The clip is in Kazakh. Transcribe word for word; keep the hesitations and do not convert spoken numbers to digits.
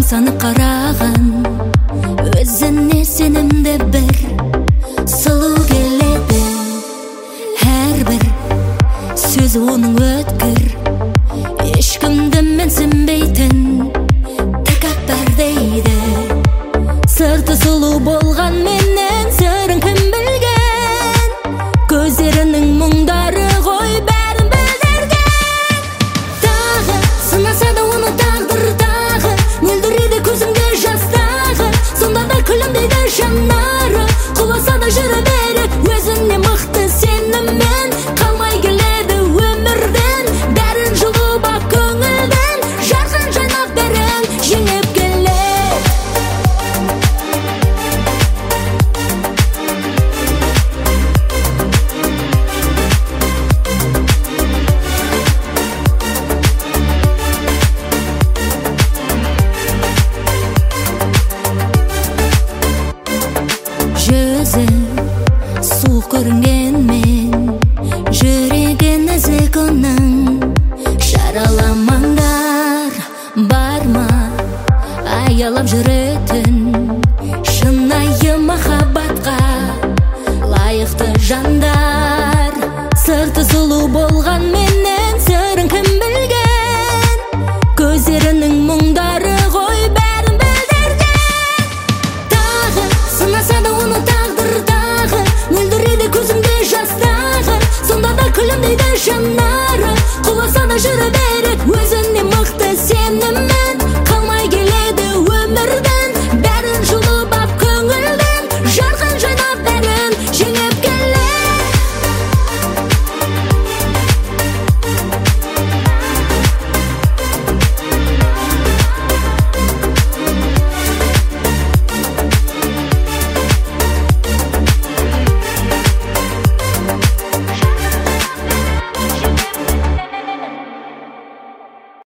санып қараған өзіне сенімді бір сұлу келеді. Әрбір сөзі оның өткір, ешкімді менсінбейтін тәкаппар дейді. Сырты сұлу болған менен сырын кім білген, көздерінің мұңдары ғой бәрін білдірген. Тағы сынаса да оны тағдыр, тағы мөлдірейді көзімде жастағы, сонда да күлімдейді жанары, құласа да жүре беріп өзіне мықты сеніммен, қалмай келеді өмірден бәрін жұлып ап көңілден, жарқын жайнап бәрін жеңіп жүзі суық көрінгенмен жүрегі нәзік оның. Жараламаңдар, бар ма аялап жүретін шынайы махаббатқа лайықты жандар. Сырты сұлу болған менен сырын кім білген, көздерінің мұңдары ғой бәрін білдірген. Тағы сынаса да оны тағдыр, тағы мөлдірейді көзімде жастағы, сонда да күлімдейді жанары, құласа да жүре